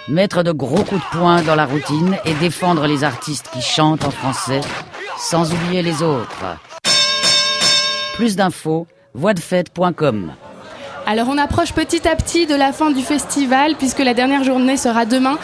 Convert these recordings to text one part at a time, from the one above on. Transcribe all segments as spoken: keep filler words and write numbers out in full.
Mettre de gros coups de poing dans la routine et défendre les artistes qui chantent en français, sans oublier les autres. Plus d'infos, voix de fête point com. Alors on approche petit à petit de la fin du festival puisque la dernière journée sera demain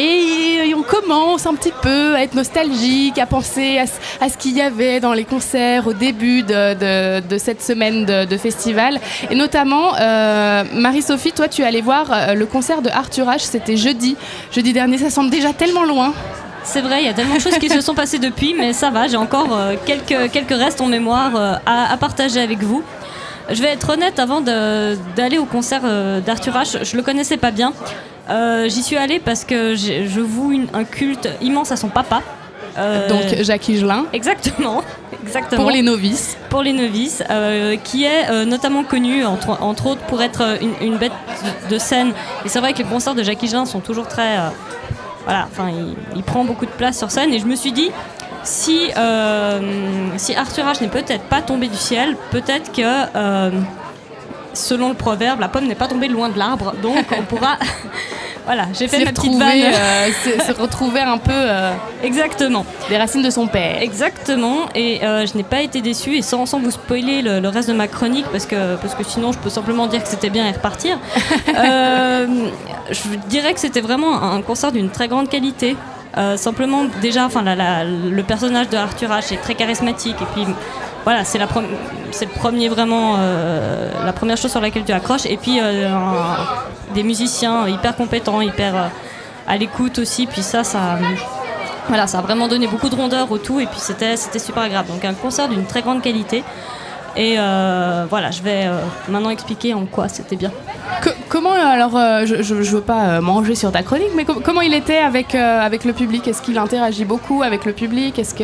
et on commence un petit peu à être nostalgique, à penser à ce, à ce qu'il y avait dans les concerts au début de, de, de cette semaine de, de festival. Et notamment, euh, Marie-Sophie, toi tu es allée voir le concert de Arthur H, c'était jeudi, jeudi dernier, ça semble déjà tellement loin. C'est vrai, il y a tellement de choses qui se sont passées depuis, mais ça va, j'ai encore euh, quelques, quelques restes en mémoire euh, à, à partager avec vous. Je vais être honnête, avant de, d'aller au concert euh, d'Arthur H, je le connaissais pas bien. Euh, j'y suis allée parce que je voue une, un culte immense à son papa. Euh, Donc Jacques Higelin. Exactement, exactement. Pour les novices. Pour les novices, euh, qui est euh, notamment connu, entre, entre autres, pour être une, une bête de scène. Et c'est vrai que les concerts de Jacques Higelin sont toujours très... Euh, voilà, enfin, il, il prend beaucoup de place sur scène. Et je me suis dit... Si, euh, si Arthur H n'est peut-être pas tombé du ciel, peut-être que, euh, selon le proverbe, la pomme n'est pas tombée loin de l'arbre, donc on pourra... Voilà, j'ai fait ma petite vanne. Euh, se, se retrouver un peu... Euh, Exactement. Des racines de son père. Exactement, et euh, je n'ai pas été déçue, et sans, sans vous spoiler le, le reste de ma chronique, parce que, parce que sinon je peux simplement dire que c'était bien et repartir, euh, je dirais que c'était vraiment un concert d'une très grande qualité. Euh, simplement déjà enfin la, la, le personnage de Arthur H est très charismatique et puis voilà c'est, la pro- c'est le premier vraiment euh, la première chose sur laquelle tu accroches et puis euh, un, des musiciens hyper compétents hyper euh, à l'écoute aussi puis ça ça voilà ça a vraiment donné beaucoup de rondeur au tout et puis c'était, c'était super agréable donc un concert d'une très grande qualité et euh, voilà je vais euh, maintenant expliquer en quoi c'était bien. Que, comment alors euh, je, je, je veux pas euh, manger sur ta chronique mais com- comment il était avec, euh, avec le public, est-ce qu'il interagit beaucoup avec le public, est-ce que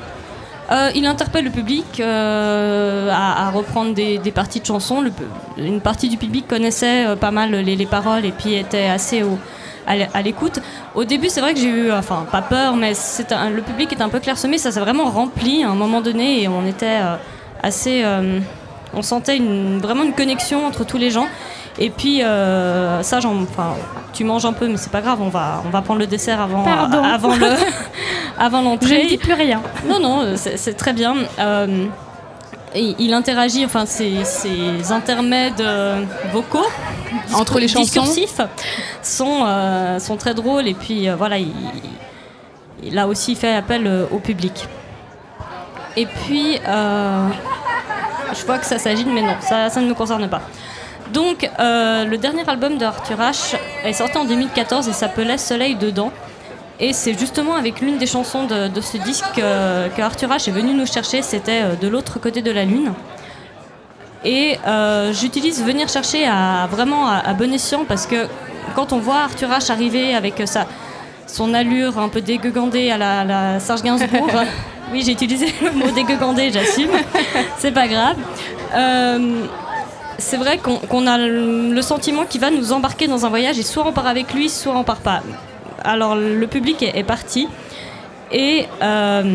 euh, il interpelle le public euh, à, à reprendre des, des parties de chansons. Le, une partie du public connaissait euh, pas mal les, les paroles et puis était assez au, à, à l'écoute. Au début c'est vrai que j'ai eu enfin pas peur mais c'est un, le public est un peu clairsemé, ça s'est vraiment rempli à un moment donné et on était euh, assez euh, on sentait une, vraiment une connexion entre tous les gens. Et puis euh, ça, j'en, enfin, tu manges un peu, mais c'est pas grave. On va, on va prendre le dessert avant, Pardon. euh, avant le, avant l'entrée. Je ne dis plus rien. Non, non, c'est, c'est très bien. Euh, et il interagit, enfin, ces, ces intermèdes euh, vocaux discours, entre les chansons, discursifs, sont, euh, sont très drôles. Et puis euh, voilà, il, il a aussi fait appel euh, au public. Et puis, euh, je vois que ça s'agite, mais non, ça, ça ne me concerne pas. Donc, euh, le dernier album de Arthur H est sorti en deux mille quatorze et s'appelait Soleil dedans. Et c'est justement avec l'une des chansons de, de ce disque euh, que Arthur H est venu nous chercher, c'était euh, De l'autre côté de la lune. Et euh, j'utilise venir chercher à, vraiment à, à bon escient parce que quand on voit Arthur H arriver avec sa, son allure un peu dégueugandée à la, la Serge Gainsbourg, oui j'ai utilisé le mot dégueugandé, j'assume, c'est pas grave. Euh, C'est vrai qu'on, qu'on a le sentiment qu'il va nous embarquer dans un voyage et soit on part avec lui, soit on part pas. Alors le public est, est parti et, euh,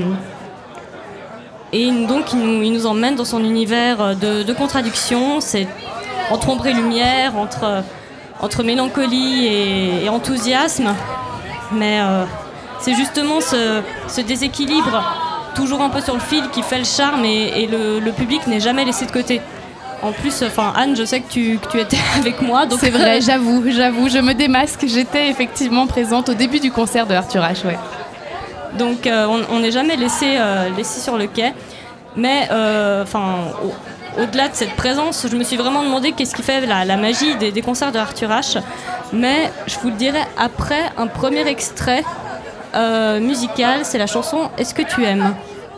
et donc il nous, il nous emmène dans son univers de, de contradictions. C'est entre ombre et lumière, entre, entre mélancolie et, et enthousiasme. Mais euh, c'est justement ce, ce déséquilibre, toujours un peu sur le fil, qui fait le charme et, et le, le public n'est jamais laissé de côté. En plus, enfin Anne, je sais que tu, que tu étais avec moi. Donc c'est vrai, j'avoue, j'avoue, je me démasque. J'étais effectivement présente au début du concert de Arthur H. Ouais. Donc euh, on n'est jamais laissé, euh, laissé sur le quai. Mais enfin, euh, au, au-delà de cette présence, je me suis vraiment demandé qu'est-ce qui fait la, la magie des, des concerts de Arthur H. Mais je vous le dirai après un premier extrait euh, musical, c'est la chanson Est-ce que tu aimes ?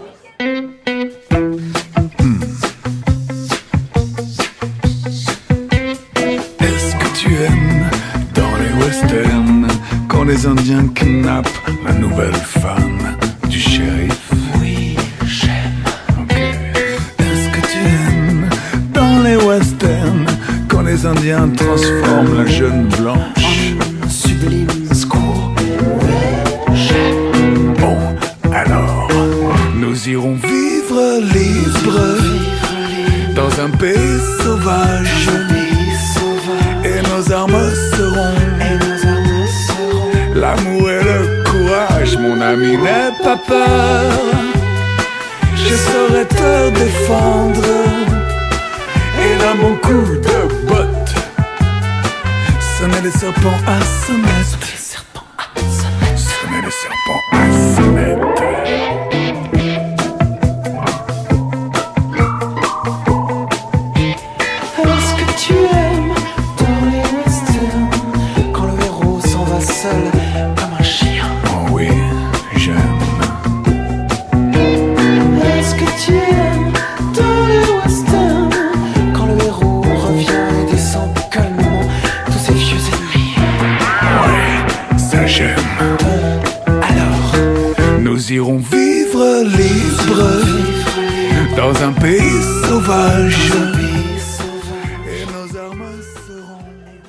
Quand les Indiens kidnappent la nouvelle femme du shérif. Oui, j'aime. Okay. Est-ce que tu aimes dans les westerns quand les Indiens transforment la jeune blanche en sublime squaw? Oui, j'aime. Bon, alors, nous irons vivre libres dans un pays sauvage. Et nos armes seront Ami, n'aie pas peur, je saurai te défendre. Et d'un bon coup de botte, sonnez les serpents à se mettre. Sonnez les serpents à se mettre. Est-ce que tu aimes dans les westerns quand le héros s'en va seul comme un chien? Oh oui, j'aime. Est-ce que tu aimes dans les westerns quand le héros revient et descend calmement tous ses vieux ennemis? Ouais, ça j'aime. Alors, nous irons vivre libres dans un pays sauvage. Et nos armes seront...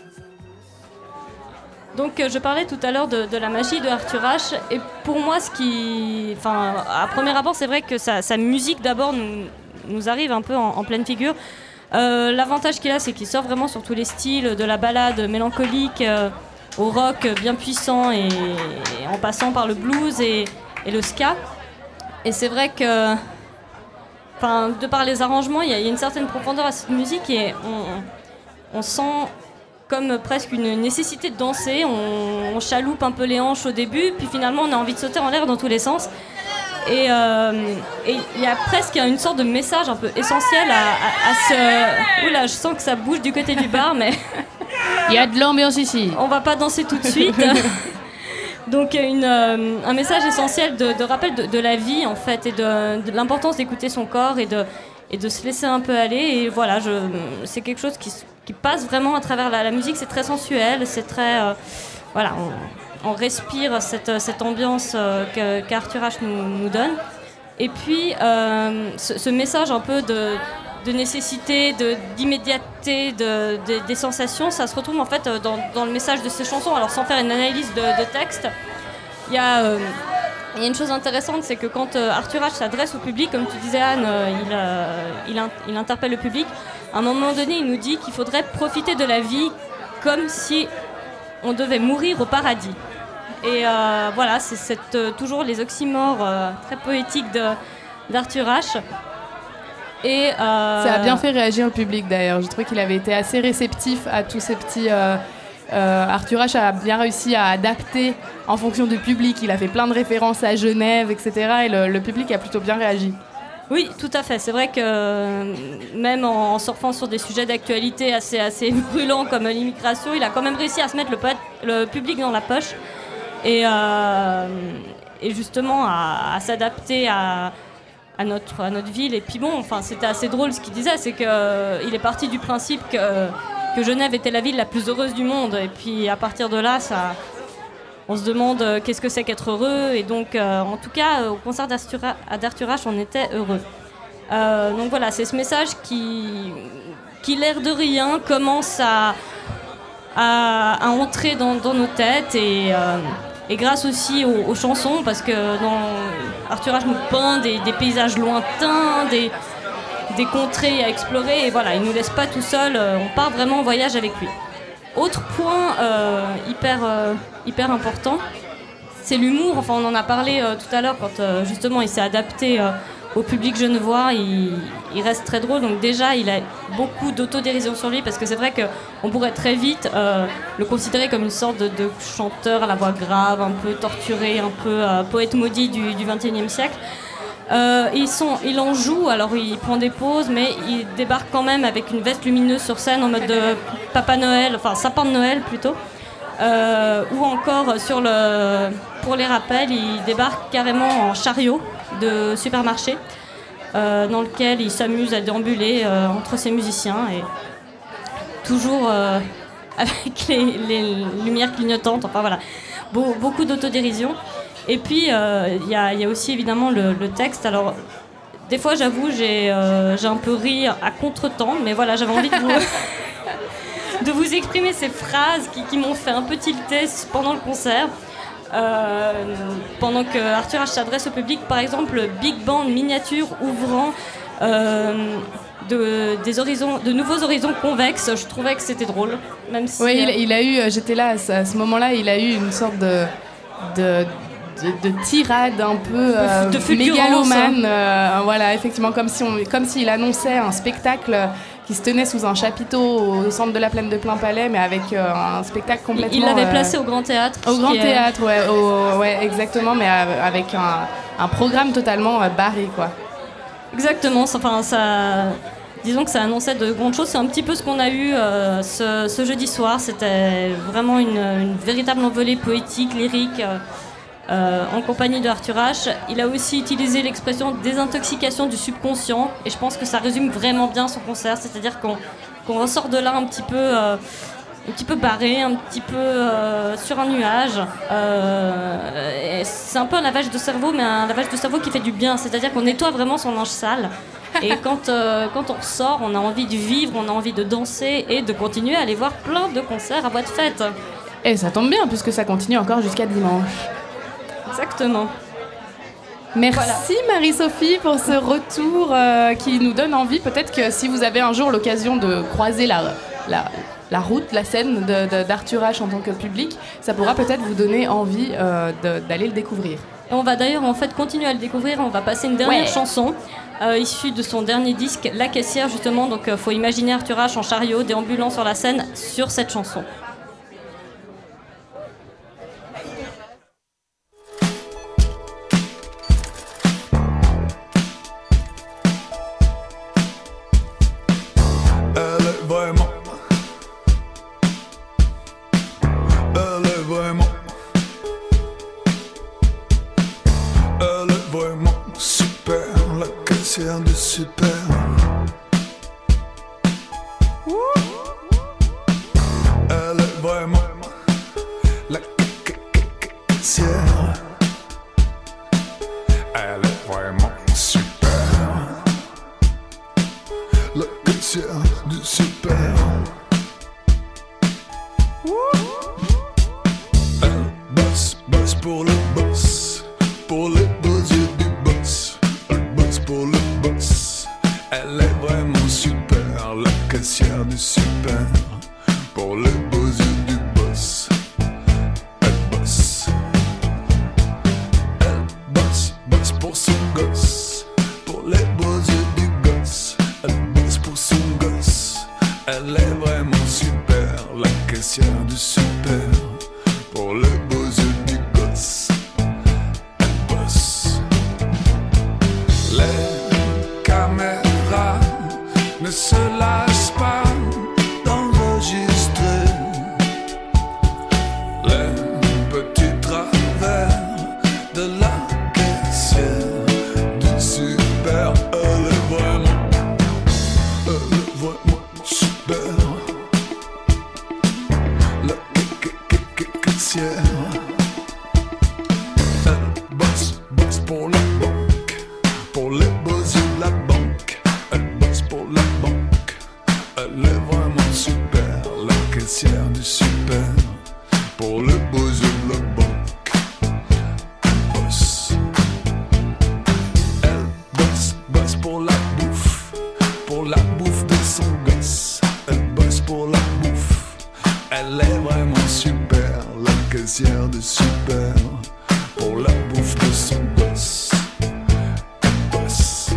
Donc euh, je parlais tout à l'heure de, de la magie de Arthur Ashe, et pour moi ce qui... Enfin, à premier abord c'est vrai que sa, sa musique d'abord nous, nous arrive un peu en, en pleine figure. Euh, l'avantage qu'il a, c'est qu'il sort vraiment sur tous les styles, de la ballade mélancolique euh, au rock bien puissant, et, et en passant par le blues et, et le ska. Et c'est vrai que, enfin, de par les arrangements, il y, y a une certaine profondeur à cette musique, et on, on sent comme presque une nécessité de danser. On, on chaloupe un peu les hanches au début, puis finalement on a envie de sauter en l'air dans tous les sens. Et euh, et il y a presque une sorte de message un peu essentiel à, à, à ce... Oula, je sens que ça bouge du côté du bar, mais... Il y a de l'ambiance ici. On va pas danser tout de suite. Donc une, euh, un message essentiel de, de rappel de, de la vie en fait, et de, de l'importance d'écouter son corps et de, et de se laisser un peu aller. Et voilà, je, c'est quelque chose qui, qui passe vraiment à travers la, la musique. C'est très sensuel, c'est très... Euh, voilà, on, on respire cette, cette ambiance euh, que, qu'Arthur Ashe nous, nous donne. Et puis euh, ce, ce message un peu de... de nécessité, de, d'immédiateté, de, de, des sensations, ça se retrouve en fait dans, dans le message de ces chansons. Alors sans faire une analyse de, de texte, il y a, euh, il y a une chose intéressante, c'est que quand euh, Arthur Ashe s'adresse au public, comme tu disais Anne, euh, il, euh, il, in, il interpelle le public, à un moment donné il nous dit qu'il faudrait profiter de la vie comme si on devait mourir au paradis. Et euh, voilà, c'est cette, euh, toujours les oxymores euh, très poétiques de, d'Arthur Ashe. Et euh... Ça a bien fait réagir le public d'ailleurs. J'ai trouvé qu'il avait été assez réceptif à tous ces petits... Euh, euh, Arthur Ashe a bien réussi à adapter en fonction du public. Il a fait plein de références à Genève, et cetera. Et le, le public a plutôt bien réagi. Oui, tout à fait. C'est vrai que même en surfant sur des sujets d'actualité assez, assez brûlants comme l'immigration, il a quand même réussi à se mettre le, poète, le public dans la poche et, euh, et justement à, à s'adapter à... À notre, à notre ville. Et puis bon, enfin, c'était assez drôle ce qu'il disait, c'est qu'il euh, est parti du principe que, que Genève était la ville la plus heureuse du monde, et puis à partir de là, ça, on se demande euh, qu'est-ce que c'est qu'être heureux, et donc euh, en tout cas euh, au concert d'Arthur, d'Arthur Ashe, on était heureux. Euh, donc voilà, c'est ce message qui, qui l'air de rien commence à, à, à entrer dans, dans nos têtes, et euh, Et grâce aussi aux, aux chansons, parce que dans Arthur Ashe nous peint des, des paysages lointains, des, des contrées à explorer, et voilà, il ne nous laisse pas tout seul, on part vraiment en voyage avec lui. Autre point euh, hyper, euh, hyper important, c'est l'humour. Enfin, on en a parlé euh, tout à l'heure quand euh, justement il s'est adapté euh, au public genevois, il, il reste très drôle. Donc déjà, il a beaucoup d'autodérision sur lui, parce que c'est vrai qu'on pourrait très vite euh, le considérer comme une sorte de, de chanteur à la voix grave, un peu torturé, un peu euh, poète maudit du, du vingt et unième siècle. Euh, ils sont, il en joue, alors il prend des pauses, mais il débarque quand même avec une veste lumineuse sur scène en mode de Papa Noël, enfin sapin de Noël plutôt. Euh, ou encore sur le, pour les rappels, il débarque carrément en chariot de supermarché, euh, dans lequel il s'amuse à déambuler euh, entre ses musiciens, et toujours euh, avec les, les lumières clignotantes. Enfin voilà, Be- beaucoup d'autodérision. Et puis il euh, y, y a aussi évidemment le, le texte. Alors des fois, j'avoue, j'ai, euh, j'ai un peu ri à contre-temps, mais voilà, j'avais envie de vous de vous exprimer ces phrases qui, qui m'ont fait un peu tilter pendant le concert. Euh, pendant que Arthur Ashe s'adresse au public, par exemple, le Big Band miniature ouvrant euh, de, des horizons, de nouveaux horizons convexes, je trouvais que c'était drôle. Même si, oui, euh... il, il a eu, j'étais là à ce, à ce moment-là, il a eu une sorte de, de, de, de tirade un peu euh, de fulgurance, mégalomane. Euh, voilà, effectivement, comme si on, comme s'il annonçait un spectacle qui se tenait sous un chapiteau au centre de la plaine de Plainpalais, mais avec euh, un spectacle complètement... Il l'avait euh, placé au Grand Théâtre. Au Grand est... Théâtre, ouais, au, ouais, exactement, mais avec un, un programme totalement euh, barré, quoi. Exactement, enfin, ça... Disons que ça annonçait de grandes choses. C'est un petit peu ce qu'on a eu euh, ce, ce jeudi soir. C'était vraiment une, une véritable envolée poétique, lyrique, euh, euh, en compagnie de Arthur H. Il a aussi utilisé l'expression désintoxication du subconscient, et je pense que ça résume vraiment bien son concert. C'est-à-dire qu'on, qu'on ressort de là un petit peu, euh, un petit peu barré, un petit peu euh, sur un nuage. Euh, et c'est un peu un lavage de cerveau, mais un lavage de cerveau qui fait du bien. C'est-à-dire qu'on nettoie vraiment son linge sale. Et quand, euh, quand on ressort, on a envie de vivre, on a envie de danser et de continuer à aller voir plein de concerts à voix de fête. Et ça tombe bien, puisque ça continue encore jusqu'à dimanche. Exactement. Merci voilà. Marie-Sophie pour ce retour euh, qui nous donne envie. Peut-être que si vous avez un jour l'occasion de croiser la, la, la route, la scène de, de, d'Arthur H en tant que public, ça pourra peut-être vous donner envie euh, de, d'aller le découvrir. Et on va d'ailleurs en fait continuer à le découvrir. On va passer une dernière ouais. chanson euh, issue de son dernier disque, La Caissière justement. Donc il euh, faut imaginer Arthur H en chariot déambulant sur la scène sur cette chanson. De super. Elle est vraiment la caissière. Elle est vraiment super. La caissière du super. Elle bosse, bosse pour le boss, pour les beaux yeux du boss. Elle bosse pour le boss. Elle est vraiment super, la caissière du super. Pour les beaux yeux du boss. Elle bosse. Elle bosse, bosse pour son gosse. Pour les beaux yeux du gosse. Elle bosse pour son gosse. Elle est vraiment super, la caissière du super. Pour les beaux yeux du gosse. Elle bosse. Les caméras ne se lassent pas d'enregistrer les petits travers de la caissière du super. Elle est vraiment, elle est vraiment super. La caissière. Elle bosse, bosse pour la banque, pour les beaux yeux de la banque. Elle bosse pour la banque. Elle est vraiment super, la caissière du super. Pour les beaux yeux de la banque. Elle bosse. Elle bosse, bosse pour la bouffe, pour la bouffe de son gosse. Elle bosse pour la bouffe. Elle est vraiment super, la caissière du super. Pour la bouffe de son gosse. Elle bosse.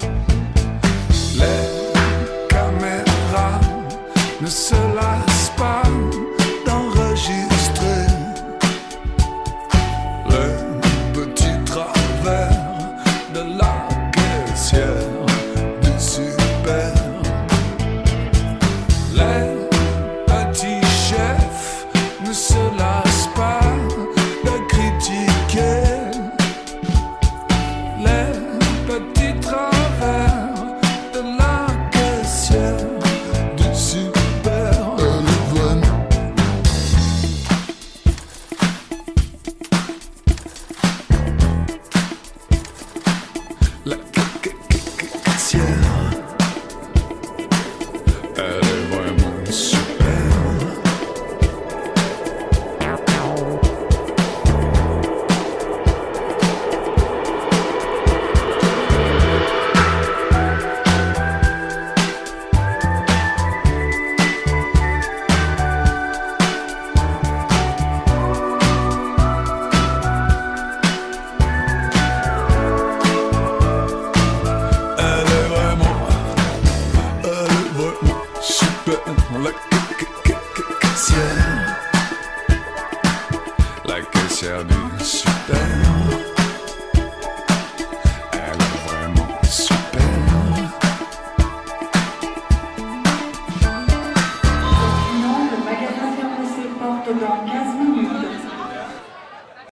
Les caméras ne se lassent pas d'enregistrer les petits travers de la caissière du super. Les petits chefs ne se lassent pas de critiquer les petits travers de la caissière du super. Elle est vraiment la caissière. Elle est vraiment super. la caissière, la caissière du super.